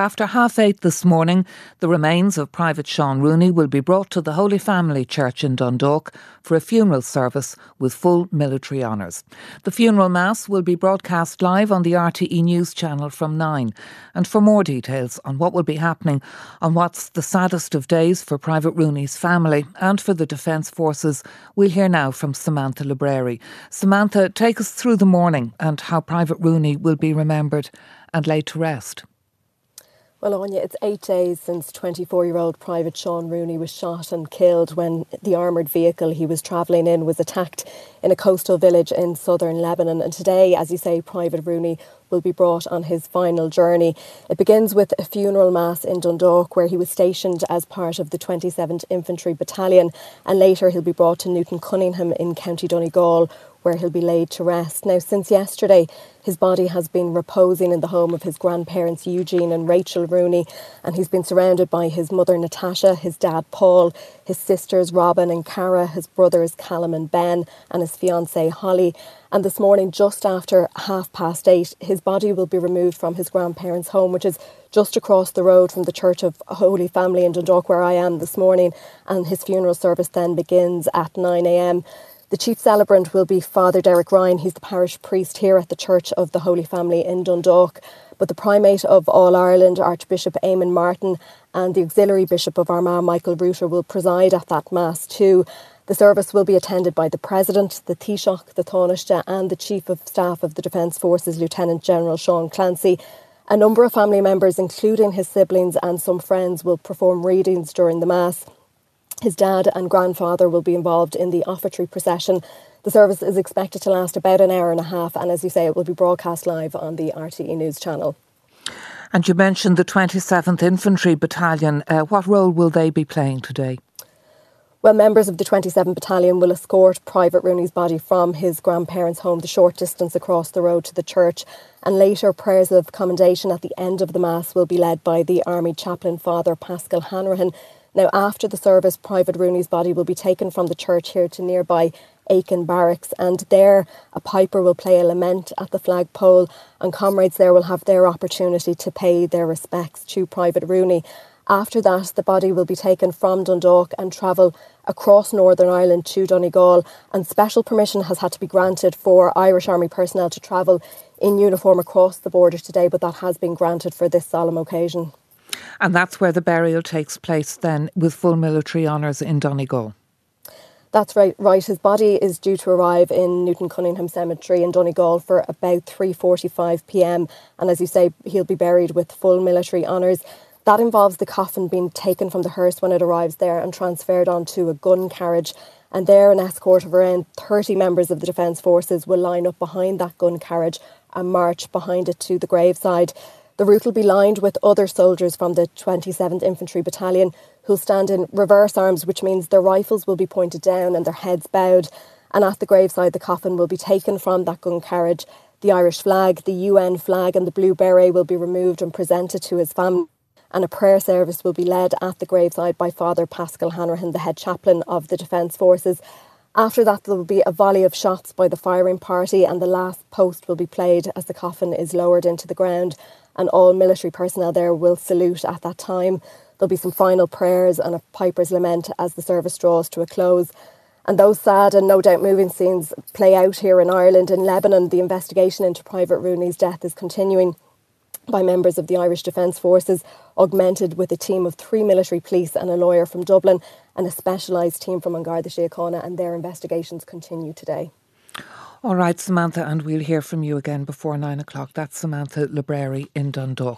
after 8:30 this morning, the remains of Private Sean Rooney will be brought to the Holy Family Church in Dundalk for a funeral service with full military honours. The funeral mass will be broadcast live on the RTE News channel from 9. And for more details on what will be happening on what's the saddest of days for Private Rooney's family and for the Defence Forces, we'll hear now from Samantha Libreri. Samantha, take us through the morning and how Private Rooney will be remembered and laid to rest. Well, Anya, it's 8 days since 24-year-old Private Sean Rooney was shot and killed when the armoured vehicle he was travelling in was attacked in a coastal village in southern Lebanon. And today, as you say, Private Rooney will be brought on his final journey. It begins with a funeral mass in Dundalk, where he was stationed as part of the 27th Infantry Battalion, and later he'll be brought to Newton Cunningham in County Donegal, where he'll be laid to rest. Now, since yesterday, his body has been reposing in the home of his grandparents Eugene and Rachel Rooney, and he's been surrounded by his mother Natasha, his dad Paul, his sisters Robin and Cara, his brothers Callum and Ben, and his fiancée Holly. And this morning, just after 8:30, his body will be removed from his grandparents' home, which is just across the road from the Church of Holy Family in Dundalk, where I am this morning, and his funeral service then begins at 9 a.m. The chief celebrant will be Father Derek Ryan. He's the parish priest here at the Church of the Holy Family in Dundalk. But the Primate of All Ireland, Archbishop Eamon Martin, and the Auxiliary Bishop of Armagh, Michael Rooter, will preside at that Mass too. The service will be attended by the President, the Taoiseach, the Taoiseach, and the Chief of Staff of the Defence Forces, Lieutenant General Sean Clancy. A number of family members, including his siblings and some friends, will perform readings during the Mass. His dad and grandfather will be involved in the offertory procession. The service is expected to last about an hour and a half, and as you say, it will be broadcast live on the RTE News channel. And you mentioned the 27th Infantry Battalion. What role will they be playing today? Well, members of the 27th Battalion will escort Private Rooney's body from his grandparents' home the short distance across the road to the church, and later prayers of commendation at the end of the Mass will be led by the Army Chaplain, Father Paschal Hanrahan. Now, after the service, Private Rooney's body will be taken from the church here to nearby Aiken Barracks, and there a piper will play a lament at the flagpole, and comrades there will have their opportunity to pay their respects to Private Rooney. After that, the body will be taken from Dundalk and travel across Northern Ireland to Donegal, and special permission has had to be granted for Irish Army personnel to travel in uniform across the border today, but that has been granted for this solemn occasion. And that's where the burial takes place then, with full military honours in Donegal. That's right. His body is due to arrive in Newton Cunningham Cemetery in Donegal for about 3:45 p.m. And as you say, he'll be buried with full military honours. That involves the coffin being taken from the hearse when it arrives there and transferred onto a gun carriage. And there an escort of around 30 members of the Defence Forces will line up behind that gun carriage and march behind it to the graveside. The route will be lined with other soldiers from the 27th Infantry Battalion who'll stand in reverse arms, which means their rifles will be pointed down and their heads bowed. And at the graveside, the coffin will be taken from that gun carriage. The Irish flag, the UN flag and the blue beret will be removed and presented to his family. And a prayer service will be led at the graveside by Father Paschal Hanrahan, the head chaplain of the Defence Forces. After that, there will be a volley of shots by the firing party, and the last post will be played as the coffin is lowered into the ground, and all military personnel there will salute at that time. There'll be some final prayers and a piper's lament as the service draws to a close. And those sad and no doubt moving scenes play out here in Ireland. In Lebanon, the investigation into Private Rooney's death is continuing by members of the Irish Defence Forces, augmented with a team of 3 military police and a lawyer from Dublin and a specialised team from An Garda Síochána, and their investigations continue today. All right, Samantha, and we'll hear from you again before 9 o'clock. That's Samantha Libreri in Dundalk.